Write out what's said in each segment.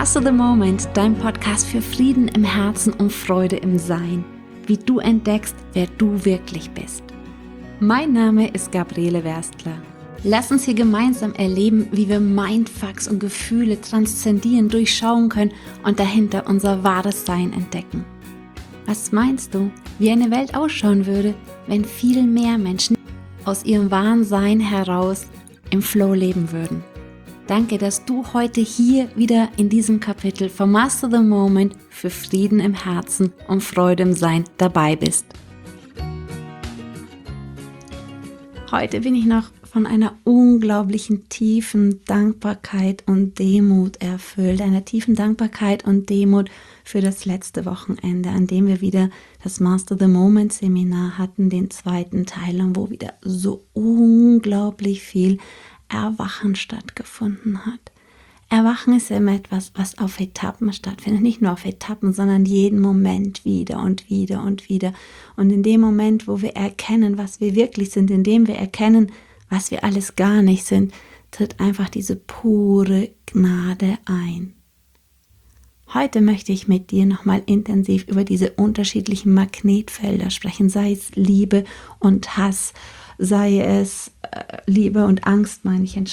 Master the Moment, dein Podcast für Frieden im Herzen und Freude im Sein. Wie du entdeckst, wer du wirklich bist. Mein Name ist Gabriele Werstler. Lass uns hier gemeinsam erleben, wie wir Mindfucks und Gefühle transzendieren, durchschauen können und dahinter unser wahres Sein entdecken. Was meinst du, wie eine Welt ausschauen würde, wenn viel mehr Menschen aus ihrem wahren Sein heraus im Flow leben würden? Danke, dass du heute hier wieder in diesem Kapitel von Master the Moment für Frieden im Herzen und Freude im Sein dabei bist. Heute bin ich noch von einer unglaublichen tiefen Dankbarkeit und Demut erfüllt, einer tiefen Dankbarkeit und Demut für das letzte Wochenende, an dem wir wieder das Master the Moment Seminar hatten, den zweiten Teil, und wo wieder so unglaublich viel Erwachen stattgefunden hat. Erwachen ist immer etwas, was auf Etappen stattfindet. Nicht nur auf Etappen, sondern jeden Moment wieder und wieder und wieder. Und in dem Moment, wo wir erkennen, was wir wirklich sind, indem wir erkennen, was wir alles gar nicht sind, tritt einfach diese pure Gnade ein. Heute möchte ich mit dir nochmal intensiv über diese unterschiedlichen Magnetfelder sprechen, sei es Liebe und Hass, sei es Liebe und Angst,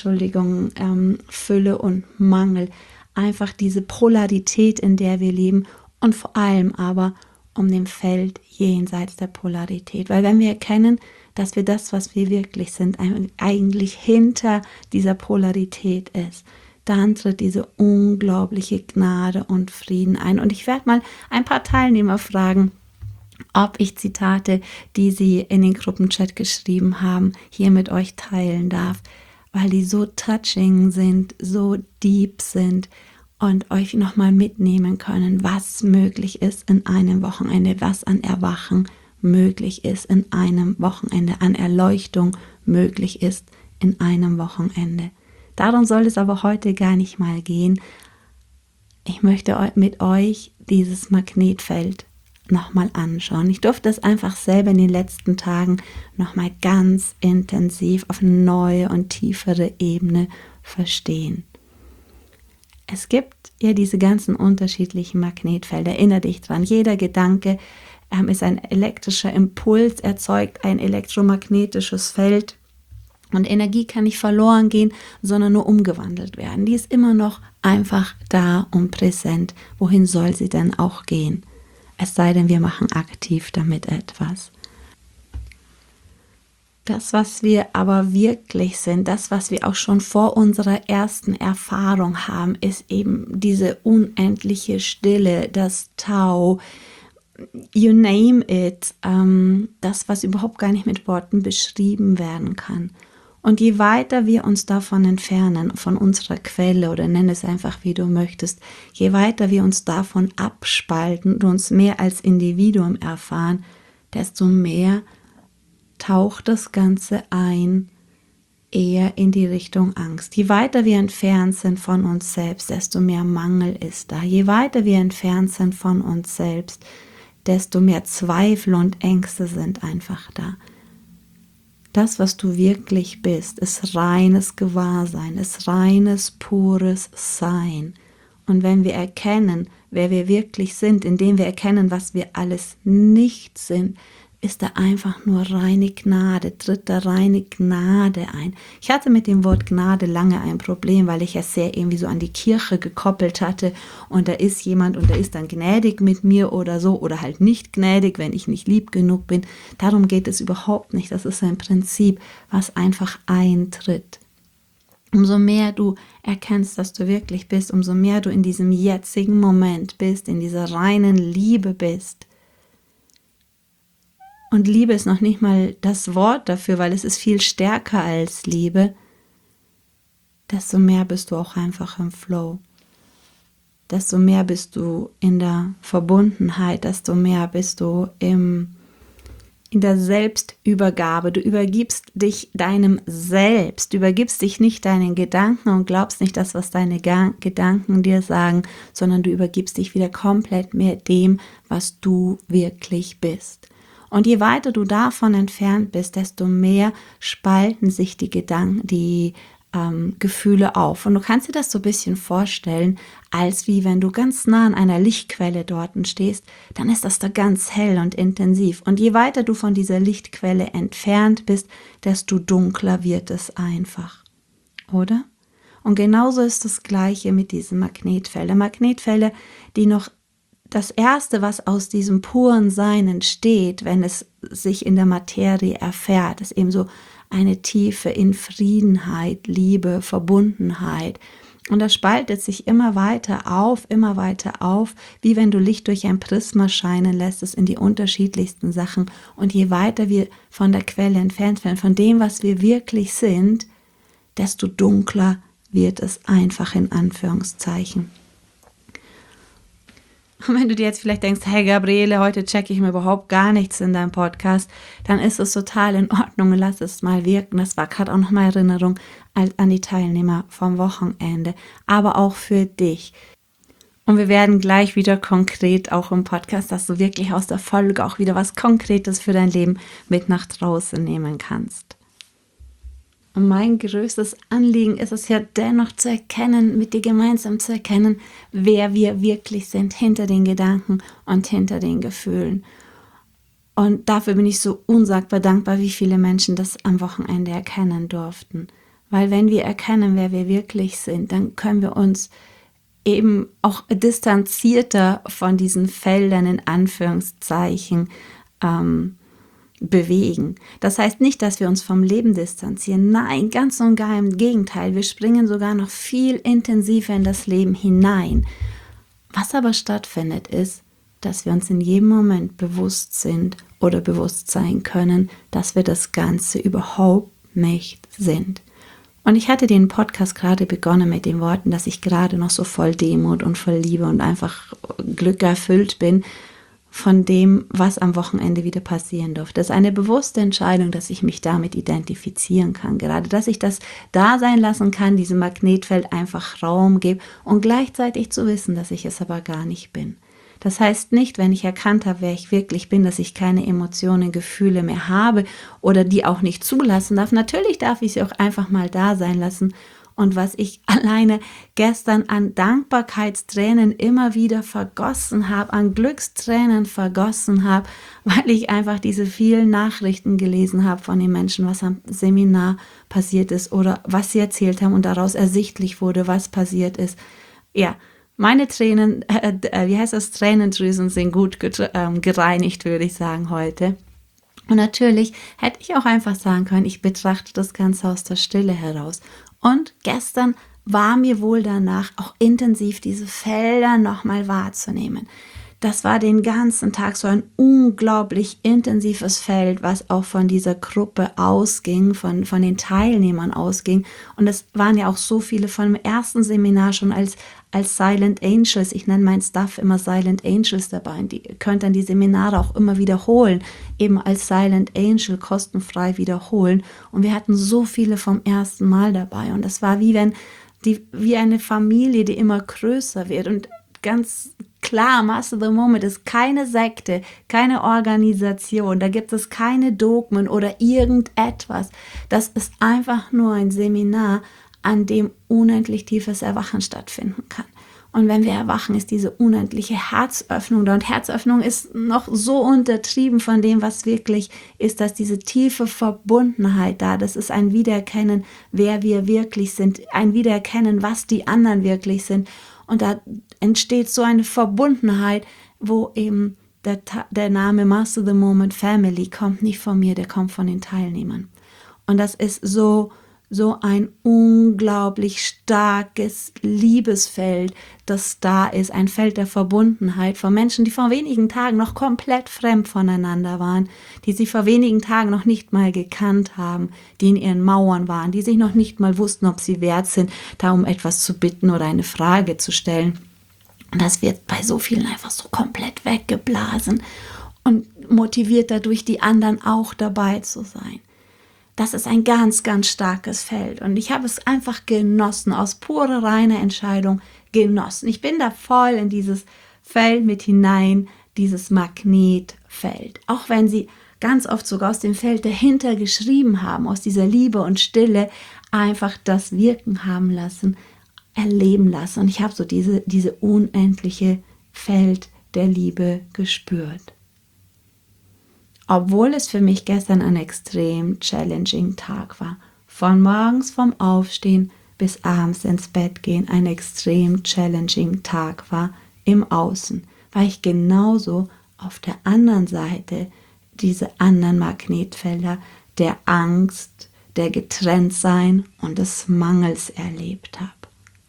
Fülle und Mangel. Einfach diese Polarität, in der wir leben, und vor allem aber um dem Feld jenseits der Polarität. Weil wenn wir erkennen, dass wir das, was wir wirklich sind, eigentlich hinter dieser Polarität ist, dann tritt diese unglaubliche Gnade und Frieden ein. Und ich werde mal ein paar Teilnehmer fragen, ob ich Zitate, die sie in den Gruppenchat geschrieben haben, hier mit euch teilen darf, weil die so touching sind, so deep sind und euch nochmal mitnehmen können, was möglich ist in einem Wochenende, was an Erwachen möglich ist in einem Wochenende, an Erleuchtung möglich ist in einem Wochenende. Darum soll es aber heute gar nicht mal gehen. Ich möchte mit euch dieses Magnetfeld nochmal anschauen. Ich durfte das einfach selber in den letzten Tagen nochmal ganz intensiv auf eine neue und tiefere Ebene verstehen. Es gibt ja diese ganzen unterschiedlichen Magnetfelder. Erinnere dich dran, jeder Gedanke ist ein elektrischer Impuls, erzeugt ein elektromagnetisches Feld. Und Energie kann nicht verloren gehen, sondern nur umgewandelt werden. Die ist immer noch einfach da und präsent. Wohin soll sie denn auch gehen? Es sei denn, wir machen aktiv damit etwas. Das, was wir aber wirklich sind, das, was wir auch schon vor unserer ersten Erfahrung haben, ist eben diese unendliche Stille, das Tau, you name it, das, was überhaupt gar nicht mit Worten beschrieben werden kann. Und je weiter wir uns davon entfernen, von unserer Quelle, oder nenn es einfach, wie du möchtest, je weiter wir uns davon abspalten und uns mehr als Individuum erfahren, desto mehr taucht das Ganze ein, eher in die Richtung Angst. Je weiter wir entfernt sind von uns selbst, desto mehr Mangel ist da. Je weiter wir entfernt sind von uns selbst, desto mehr Zweifel und Ängste sind einfach da. Das, was du wirklich bist, ist reines Gewahrsein, ist reines, pures Sein. Und wenn wir erkennen, wer wir wirklich sind, indem wir erkennen, was wir alles nicht sind, ist da einfach nur reine Gnade, tritt da reine Gnade ein. Ich hatte mit dem Wort Gnade lange ein Problem, weil ich es sehr irgendwie so an die Kirche gekoppelt hatte, und da ist jemand und der ist dann gnädig mit mir oder so, oder halt nicht gnädig, wenn ich nicht lieb genug bin. Darum geht es überhaupt nicht. Das ist ein Prinzip, was einfach eintritt. Umso mehr du erkennst, dass du wirklich bist, umso mehr du in diesem jetzigen Moment bist, in dieser reinen Liebe bist. Und Liebe ist noch nicht mal das Wort dafür, weil es ist viel stärker als Liebe. Desto mehr bist du auch einfach im Flow. Desto mehr bist du in der Verbundenheit, desto mehr bist du in der Selbstübergabe. Du übergibst dich deinem Selbst, du übergibst dich nicht deinen Gedanken und glaubst nicht das, was deine Gedanken dir sagen, sondern du übergibst dich wieder komplett mehr dem, was du wirklich bist. Und je weiter du davon entfernt bist, desto mehr spalten sich die Gedanken, die Gefühle auf. Und du kannst dir das so ein bisschen vorstellen, als wie wenn du ganz nah an einer Lichtquelle dort stehst, dann ist das da ganz hell und intensiv. Und je weiter du von dieser Lichtquelle entfernt bist, desto dunkler wird es einfach. Oder? Und genauso ist das Gleiche mit diesen Magnetfeldern. Magnetfelder, die noch das Erste, was aus diesem puren Sein entsteht, wenn es sich in der Materie erfährt, ist eben so eine Tiefe in Friedenheit, Liebe, Verbundenheit. Und das spaltet sich immer weiter auf, wie wenn du Licht durch ein Prisma scheinen lässt, es in die unterschiedlichsten Sachen. Und je weiter wir von der Quelle entfernt werden, von dem, was wir wirklich sind, desto dunkler wird es einfach in Anführungszeichen. Und wenn du dir jetzt vielleicht denkst, hey Gabriele, heute checke ich mir überhaupt gar nichts in deinem Podcast, dann ist es total in Ordnung und lass es mal wirken. Das war gerade auch nochmal Erinnerung an die Teilnehmer vom Wochenende, aber auch für dich. Und wir werden gleich wieder konkret auch im Podcast, dass du wirklich aus der Folge auch wieder was Konkretes für dein Leben mit nach draußen nehmen kannst. Und mein größtes Anliegen ist es ja dennoch zu erkennen, mit dir gemeinsam zu erkennen, wer wir wirklich sind hinter den Gedanken und hinter den Gefühlen. Und dafür bin ich so unsagbar dankbar, wie viele Menschen das am Wochenende erkennen durften. Weil wenn wir erkennen, wer wir wirklich sind, dann können wir uns eben auch distanzierter von diesen Feldern in Anführungszeichen bewegen. Das heißt nicht, dass wir uns vom Leben distanzieren. Nein, ganz und gar im Gegenteil. Wir springen sogar noch viel intensiver in das Leben hinein. Was aber stattfindet, ist, dass wir uns in jedem Moment bewusst sind oder bewusst sein können, dass wir das Ganze überhaupt nicht sind. Und ich hatte den Podcast gerade begonnen mit den Worten, dass ich gerade noch so voll Demut und voll Liebe und einfach Glück erfüllt bin, von dem, was am Wochenende wieder passieren durfte. Das ist eine bewusste Entscheidung, dass ich mich damit identifizieren kann. Gerade, dass ich das da sein lassen kann, diesem Magnetfeld einfach Raum gebe und gleichzeitig zu wissen, dass ich es aber gar nicht bin. Das heißt nicht, wenn ich erkannt habe, wer ich wirklich bin, dass ich keine Emotionen, Gefühle mehr habe oder die auch nicht zulassen darf. Natürlich darf ich sie auch einfach mal da sein lassen. Und was ich alleine gestern an Dankbarkeitstränen immer wieder vergossen habe, an Glückstränen vergossen habe, weil ich einfach diese vielen Nachrichten gelesen habe von den Menschen, was am Seminar passiert ist oder was sie erzählt haben und daraus ersichtlich wurde, was passiert ist. Ja, meine Tränen, Tränendrüsen sind gut gereinigt, würde ich sagen, heute. Und natürlich hätte ich auch einfach sagen können, ich betrachte das Ganze aus der Stille heraus. Und gestern war mir wohl danach auch intensiv diese Felder nochmal wahrzunehmen. Das war den ganzen Tag so ein unglaublich intensives Feld, was auch von dieser Gruppe ausging, von den Teilnehmern ausging. Und es waren ja auch so viele von dem ersten Seminar schon als Silent Angels. Ich nenne mein Staff immer Silent Angels dabei. Und ihr könnt dann die Seminare auch immer wiederholen, eben als Silent Angel kostenfrei wiederholen. Und wir hatten so viele vom ersten Mal dabei. Und das war wie eine Familie, die immer größer wird. Und ganz klar, Master the Moment ist keine Sekte, keine Organisation, da gibt es keine Dogmen oder irgendetwas. Das ist einfach nur ein Seminar, an dem unendlich tiefes Erwachen stattfinden kann. Und wenn wir erwachen, ist diese unendliche Herzöffnung da. Und Herzöffnung ist noch so untertrieben von dem, was wirklich ist, dass diese tiefe Verbundenheit da, das ist ein Wiedererkennen, wer wir wirklich sind, ein Wiedererkennen, was die anderen wirklich sind. Und da entsteht so eine Verbundenheit, wo eben der Name Master the Moment Family kommt nicht von mir, der kommt von den Teilnehmern. Und das ist so ein unglaublich starkes Liebesfeld, das da ist, ein Feld der Verbundenheit von Menschen, die vor wenigen Tagen noch komplett fremd voneinander waren, die sich vor wenigen Tagen noch nicht mal gekannt haben, die in ihren Mauern waren, die sich noch nicht mal wussten, ob sie wert sind, da um etwas zu bitten oder eine Frage zu stellen. Und das wird bei so vielen einfach so komplett weggeblasen und motiviert dadurch, die anderen auch dabei zu sein. Das ist ein ganz, ganz starkes Feld. Und ich habe es einfach genossen, aus purer, reiner Entscheidung genossen. Ich bin da voll in dieses Feld mit hinein, dieses Magnetfeld. Auch wenn sie ganz oft sogar aus dem Feld dahinter geschrieben haben, aus dieser Liebe und Stille. einfach das wirken haben lassen, erleben lassen. Und ich habe so diese unendliche Feld der Liebe gespürt. Obwohl es für mich gestern ein extrem challenging Tag war. Von morgens vom Aufstehen bis abends ins Bett gehen ein extrem challenging Tag war im Außen, weil ich genauso auf der anderen Seite diese anderen Magnetfelder der Angst, der Getrenntsein und des Mangels erlebt habe.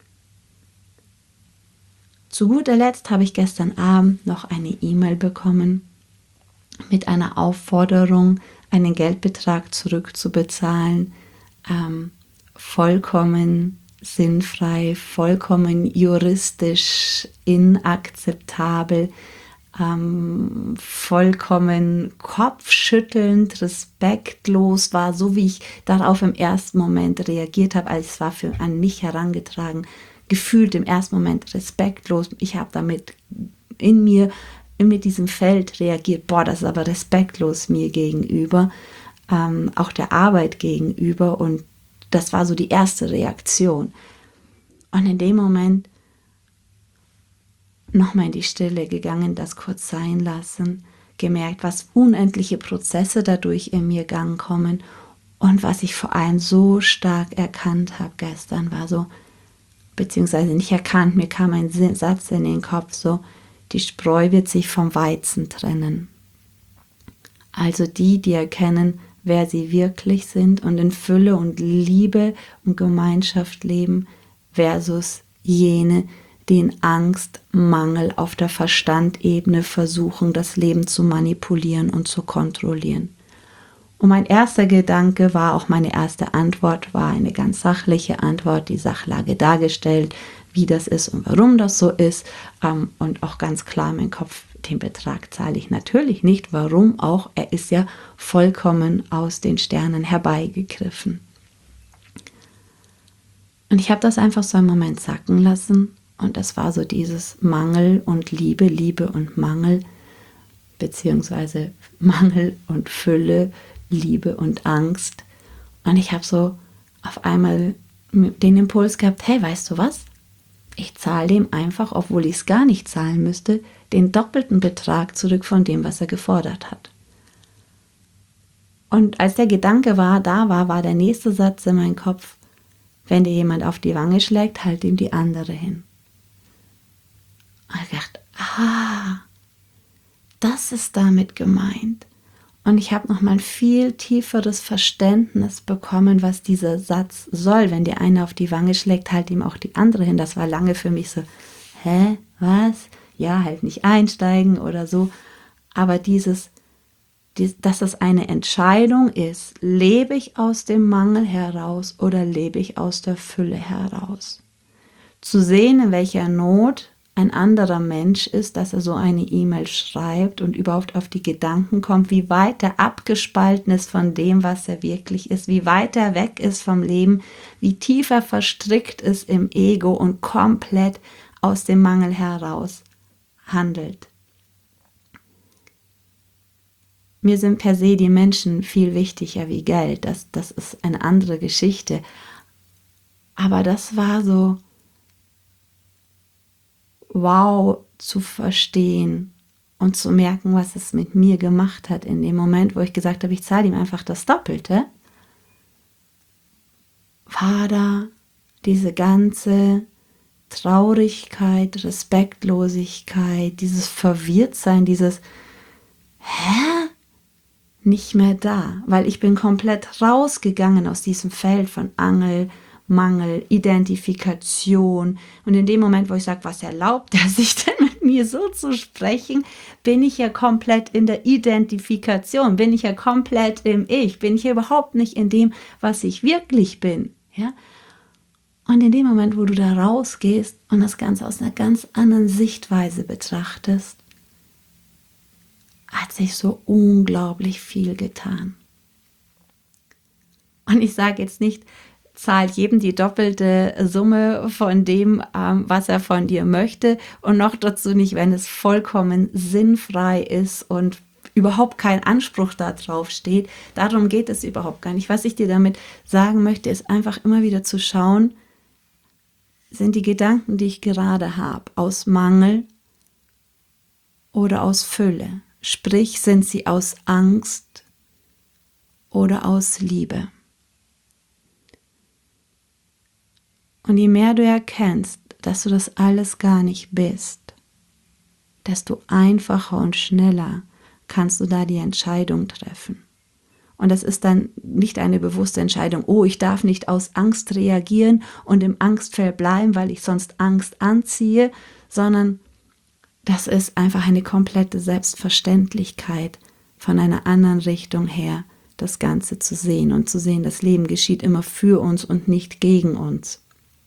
Zu guter Letzt habe ich gestern Abend noch eine E-Mail bekommen mit einer Aufforderung, einen Geldbetrag zurückzubezahlen, vollkommen sinnfrei, vollkommen juristisch inakzeptabel, vollkommen kopfschüttelnd, respektlos war, so wie ich darauf im ersten Moment reagiert habe, als es war an mich herangetragen, gefühlt im ersten Moment respektlos. Ich habe damit mit diesem Feld reagiert, boah, das ist aber respektlos mir gegenüber, auch der Arbeit gegenüber, und das war so die erste Reaktion. Und in dem Moment nochmal in die Stille gegangen, das kurz sein lassen, gemerkt, was unendliche Prozesse dadurch in mir Gang kommen, und was ich vor allem so stark erkannt habe gestern, war so, beziehungsweise nicht erkannt, mir kam ein Satz in den Kopf, so, die Spreu wird sich vom Weizen trennen. Also die erkennen, wer sie wirklich sind und in Fülle und Liebe und Gemeinschaft leben, versus jene, die in Angst, Mangel auf der Verstandebene versuchen, das Leben zu manipulieren und zu kontrollieren. Und mein erster Gedanke war, auch meine erste Antwort war eine ganz sachliche Antwort, die Sachlage dargestellt, wie das ist und warum das so ist, und auch ganz klar in meinem Kopf, den Betrag zahle ich natürlich nicht, warum auch, er ist ja vollkommen aus den Sternen herbeigegriffen. Und ich habe das einfach so einen Moment sacken lassen, und das war so dieses Mangel und Liebe, Liebe und Mangel, beziehungsweise Mangel und Fülle, Liebe und Angst. Und ich habe so auf einmal den Impuls gehabt, hey, weißt du was? Ich zahle dem einfach, obwohl ich es gar nicht zahlen müsste, den doppelten Betrag zurück von dem, was er gefordert hat. Und als der Gedanke da war der nächste Satz in meinem Kopf, wenn dir jemand auf die Wange schlägt, halt ihm die andere hin. Und ich dachte, das ist damit gemeint. Und ich habe nochmal ein viel tieferes Verständnis bekommen, was dieser Satz soll. Wenn dir einer auf die Wange schlägt, halt ihm auch die andere hin. Das war lange für mich so, was? Ja, halt nicht einsteigen oder so. Aber dass es eine Entscheidung ist, lebe ich aus dem Mangel heraus oder lebe ich aus der Fülle heraus? Zu sehen, in welcher Not ein anderer Mensch ist, dass er so eine E-Mail schreibt und überhaupt auf die Gedanken kommt, wie weit er abgespalten ist von dem, was er wirklich ist, wie weit er weg ist vom Leben, wie tief er verstrickt ist im Ego und komplett aus dem Mangel heraus handelt. Mir sind per se die Menschen viel wichtiger wie Geld, das ist eine andere Geschichte. Aber das war so, wow, zu verstehen und zu merken, was es mit mir gemacht hat in dem Moment, wo ich gesagt habe, ich zahle ihm einfach das Doppelte, war da diese ganze Traurigkeit, Respektlosigkeit, dieses Verwirrtsein, dieses nicht mehr da, weil ich bin komplett rausgegangen aus diesem Feld von Mangel, Identifikation, und in dem Moment, wo ich sage, was erlaubt er sich denn mit mir so zu sprechen, bin ich ja komplett in der Identifikation, bin ich ja komplett im Ich, bin ich ja überhaupt nicht in dem, was ich wirklich bin, ja? Und in dem Moment, wo du da rausgehst und das Ganze aus einer ganz anderen Sichtweise betrachtest, hat sich so unglaublich viel getan. Und ich sage jetzt nicht, zahlt jedem die doppelte Summe von dem, was er von dir möchte, und noch dazu nicht, wenn es vollkommen sinnfrei ist und überhaupt kein Anspruch darauf steht. Darum geht es überhaupt gar nicht. Was ich dir damit sagen möchte, ist einfach immer wieder zu schauen, sind die Gedanken, die ich gerade habe, aus Mangel oder aus Fülle? Sprich, sind sie aus Angst oder aus Liebe? Und je mehr du erkennst, dass du das alles gar nicht bist, desto einfacher und schneller kannst du da die Entscheidung treffen. Und das ist dann nicht eine bewusste Entscheidung, oh, ich darf nicht aus Angst reagieren und im Angstfeld bleiben, weil ich sonst Angst anziehe, sondern das ist einfach eine komplette Selbstverständlichkeit, von einer anderen Richtung her das Ganze zu sehen und zu sehen, das Leben geschieht immer für uns und nicht gegen uns.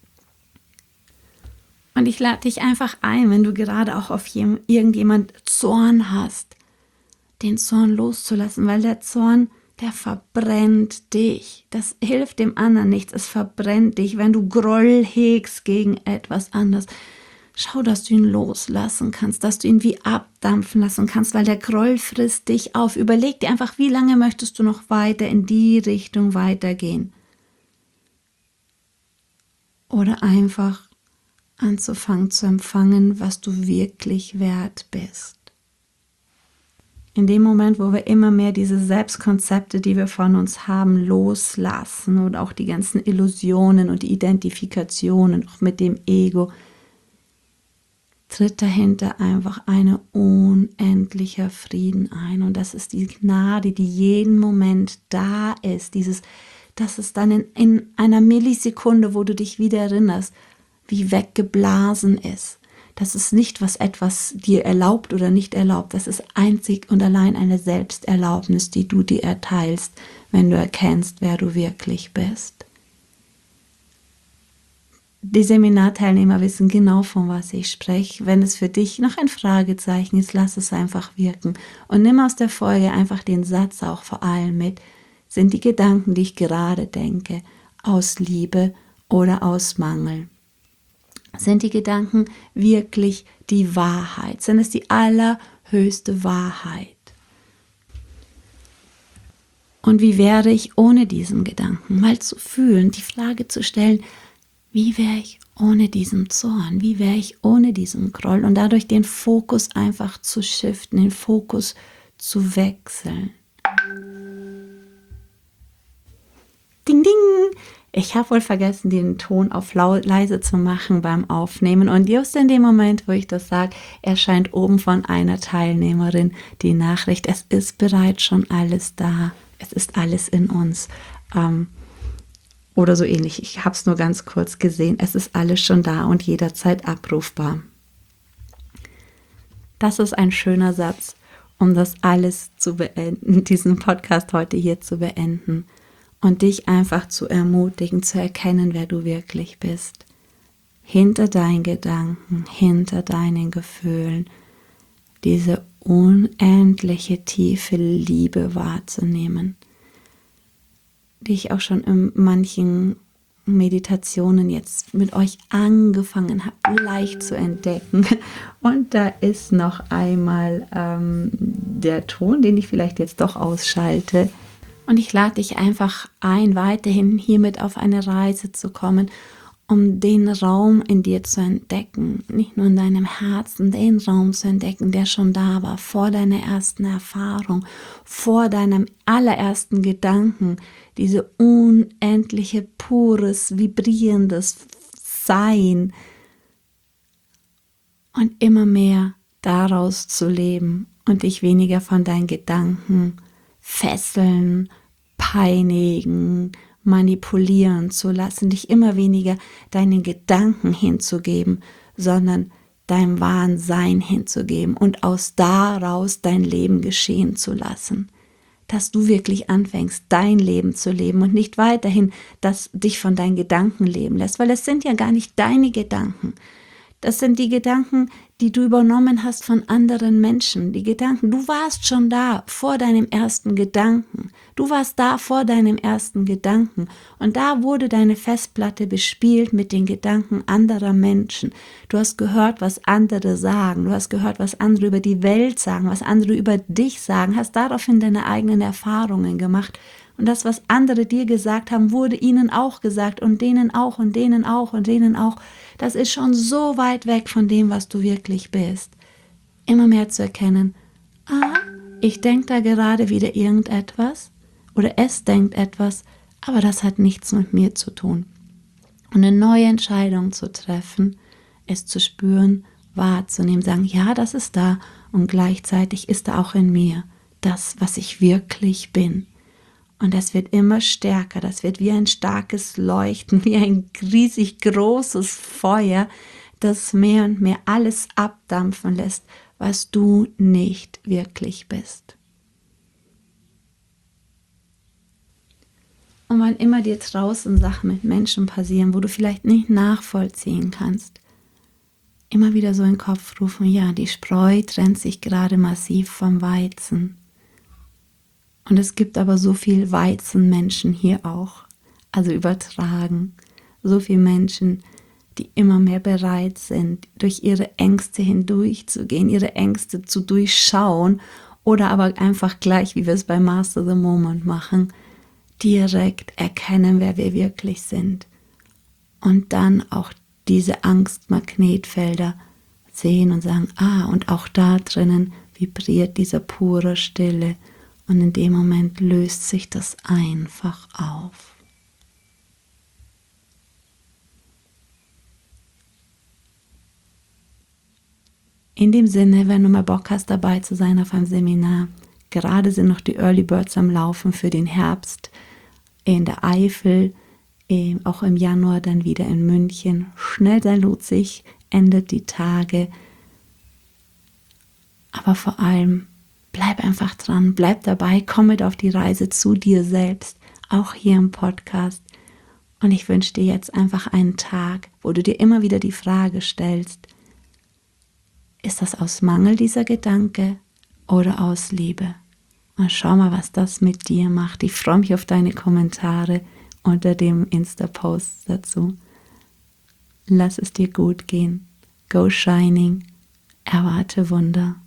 Und ich lade dich einfach ein, wenn du gerade auch auf irgendjemand Zorn hast, den Zorn loszulassen, weil der Zorn, der verbrennt dich. Das hilft dem anderen nichts, es verbrennt dich, wenn du Groll hegst gegen etwas anderes. Schau, dass du ihn loslassen kannst, dass du ihn wie abdampfen lassen kannst, weil der Groll frisst dich auf. Überleg dir einfach, wie lange möchtest du noch weiter in die Richtung weitergehen? Oder einfach anzufangen zu empfangen, was du wirklich wert bist. In dem Moment, wo wir immer mehr diese Selbstkonzepte, die wir von uns haben, loslassen und auch die ganzen Illusionen und die Identifikationen auch mit dem Ego, tritt dahinter einfach ein unendlicher Frieden ein. Und das ist die Gnade, die jeden Moment da ist. Das ist dann in einer Millisekunde, wo du dich wieder erinnerst, wie weggeblasen ist. Das ist nicht, was etwas dir erlaubt oder nicht erlaubt. Das ist einzig und allein eine Selbsterlaubnis, die du dir erteilst, wenn du erkennst, wer du wirklich bist. Die Seminarteilnehmer wissen genau, von was ich spreche. Wenn es für dich noch ein Fragezeichen ist, lass es einfach wirken. Und nimm aus der Folge einfach den Satz auch vor allem mit. Sind die Gedanken, die ich gerade denke, aus Liebe oder aus Mangel? Sind die Gedanken wirklich die Wahrheit? Sind es die allerhöchste Wahrheit? Und wie wäre ich ohne diesen Gedanken? Mal zu fühlen, die Frage zu stellen, wie wäre ich ohne diesen Zorn? Wie wäre ich ohne diesen Groll? Und dadurch den Fokus einfach zu shiften, den Fokus zu wechseln. Ding, ding! Ich habe wohl vergessen, den Ton auf leise zu machen beim Aufnehmen. Und just in dem Moment, wo ich das sage, erscheint oben von einer Teilnehmerin die Nachricht, es ist bereits schon alles da. Es ist alles in uns. Oder so ähnlich. Ich habe es nur ganz kurz gesehen. Es ist alles schon da und jederzeit abrufbar. Das ist ein schöner Satz, um das alles zu beenden, diesen Podcast heute hier zu beenden. Und dich einfach zu ermutigen, zu erkennen, wer du wirklich bist. Hinter deinen Gedanken, hinter deinen Gefühlen, diese unendliche tiefe Liebe wahrzunehmen, die ich auch schon in manchen Meditationen jetzt mit euch angefangen habe, leicht zu entdecken. Und da ist noch einmal der Ton, den ich vielleicht jetzt doch ausschalte. Und ich lade dich einfach ein, weiterhin hiermit auf eine Reise zu kommen, um den Raum in dir zu entdecken, nicht nur in deinem Herzen, den Raum zu entdecken, der schon da war, vor deiner ersten Erfahrung, vor deinem allerersten Gedanken, diese unendliche, pures, vibrierendes Sein und immer mehr daraus zu leben und dich weniger von deinen Gedanken fesseln, peinigen, manipulieren zu lassen, dich immer weniger deinen Gedanken hinzugeben, sondern deinem wahren Sein hinzugeben und aus daraus dein Leben geschehen zu lassen. Dass du wirklich anfängst, dein Leben zu leben und nicht weiterhin, dass dich von deinen Gedanken leben lässt, weil es sind ja gar nicht deine Gedanken. Das sind die Gedanken, die du übernommen hast von anderen Menschen. Die Gedanken, du warst schon da vor deinem ersten Gedanken. Du warst da vor deinem ersten Gedanken. Und da wurde deine Festplatte bespielt mit den Gedanken anderer Menschen. Du hast gehört, was andere sagen. Du hast gehört, was andere über die Welt sagen, was andere über dich sagen. Hast daraufhin deine eigenen Erfahrungen gemacht. Und das, was andere dir gesagt haben, wurde ihnen auch gesagt und denen auch und denen auch und denen auch. Das ist schon so weit weg von dem, was du wirklich bist. Immer mehr zu erkennen, ich denke da gerade wieder irgendetwas oder es denkt etwas, aber das hat nichts mit mir zu tun. Und eine neue Entscheidung zu treffen, es zu spüren, wahrzunehmen, sagen, ja, das ist da und gleichzeitig ist da auch in mir das, was ich wirklich bin. Und das wird immer stärker, das wird wie ein starkes Leuchten, wie ein riesig großes Feuer, das mehr und mehr alles abdampfen lässt, was du nicht wirklich bist. Und wann immer dir draußen Sachen mit Menschen passieren, wo du vielleicht nicht nachvollziehen kannst, immer wieder so in den Kopf rufen, ja, die Spreu trennt sich gerade massiv vom Weizen. Und es gibt aber so viel Weizenmenschen hier auch, also übertragen, so viele Menschen, die immer mehr bereit sind, durch ihre Ängste hindurchzugehen, ihre Ängste zu durchschauen oder aber einfach gleich, wie wir es bei Master the Moment machen, direkt erkennen, wer wir wirklich sind und dann auch diese Angstmagnetfelder sehen und sagen, und auch da drinnen vibriert dieser pure Stille. Und in dem Moment löst sich das einfach auf. In dem Sinne, wenn du mal Bock hast, dabei zu sein auf einem Seminar, gerade sind noch die Early Birds am Laufen für den Herbst in der Eifel, auch im Januar dann wieder in München. Schnell sein lohnt sich, endet die Tage. Aber vor allem, bleib einfach dran, bleib dabei, komm mit auf die Reise zu dir selbst, auch hier im Podcast. Und ich wünsche dir jetzt einfach einen Tag, wo du dir immer wieder die Frage stellst, ist das aus Mangel dieser Gedanke oder aus Liebe? Und schau mal, was das mit dir macht. Ich freue mich auf deine Kommentare unter dem Insta-Post dazu. Lass es dir gut gehen. Go shining. Erwarte Wunder.